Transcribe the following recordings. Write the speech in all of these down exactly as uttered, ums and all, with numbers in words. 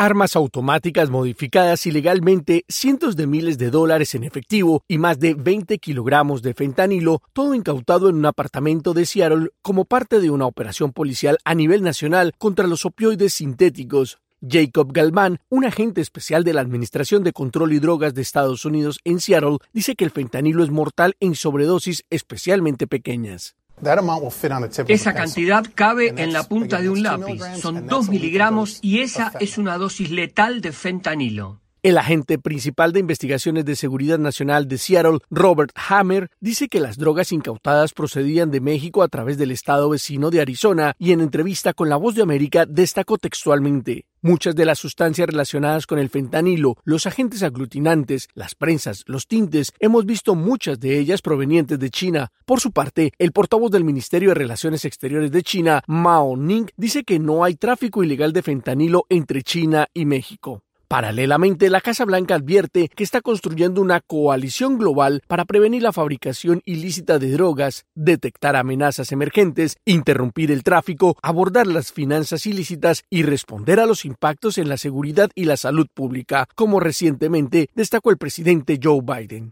armas automáticas modificadas ilegalmente, cientos de miles de dólares en efectivo y más de veinte kilogramos de fentanilo, todo incautado en un apartamento de Seattle como parte de una operación policial a nivel nacional contra los opioides sintéticos. Jacob Galván, un agente especial de la Administración de Control y Drogas de Estados Unidos en Seattle, dice que el fentanilo es mortal en sobredosis especialmente pequeñas. Esa cantidad cabe en la punta de un lápiz. Son dos miligramos y esa es una dosis letal de fentanilo. El agente principal de investigaciones de seguridad nacional de Seattle, Robert Hammer, dice que las drogas incautadas procedían de México a través del estado vecino de Arizona y en entrevista con La Voz de América destacó textualmente: muchas de las sustancias relacionadas con el fentanilo, los agentes aglutinantes, las prensas, los tintes, hemos visto muchas de ellas provenientes de China. Por su parte, el portavoz del Ministerio de Relaciones Exteriores de China, Mao Ning, dice que no hay tráfico ilegal de fentanilo entre China y México. Paralelamente, la Casa Blanca advierte que está construyendo una coalición global para prevenir la fabricación ilícita de drogas, detectar amenazas emergentes, interrumpir el tráfico, abordar las finanzas ilícitas y responder a los impactos en la seguridad y la salud pública, como recientemente destacó el presidente Joe Biden.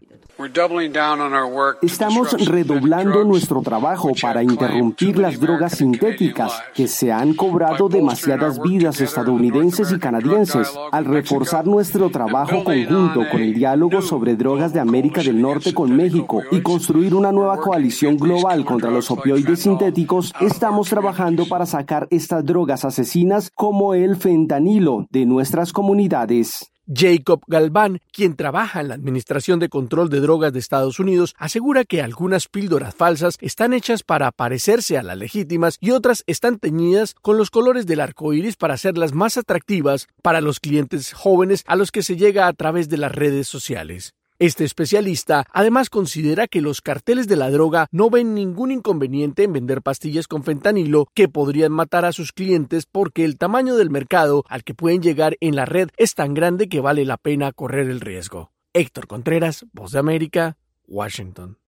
Estamos redoblando nuestro trabajo para interrumpir las drogas sintéticas que se han cobrado demasiadas vidas estadounidenses y canadienses. Al reforzar nuestro trabajo conjunto con el diálogo sobre drogas de América del Norte con México y construir una nueva coalición global contra los opioides sintéticos, estamos trabajando para sacar estas drogas asesinas como el fentanilo de nuestras comunidades. Jacob Galván, quien trabaja en la Administración de Control de Drogas de Estados Unidos, asegura que algunas píldoras falsas están hechas para parecerse a las legítimas y otras están teñidas con los colores del arco iris para hacerlas más atractivas para los clientes jóvenes a los que se llega a través de las redes sociales. Este especialista además considera que los carteles de la droga no ven ningún inconveniente en vender pastillas con fentanilo que podrían matar a sus clientes porque el tamaño del mercado al que pueden llegar en la red es tan grande que vale la pena correr el riesgo. Héctor Contreras, Voz de América, Washington.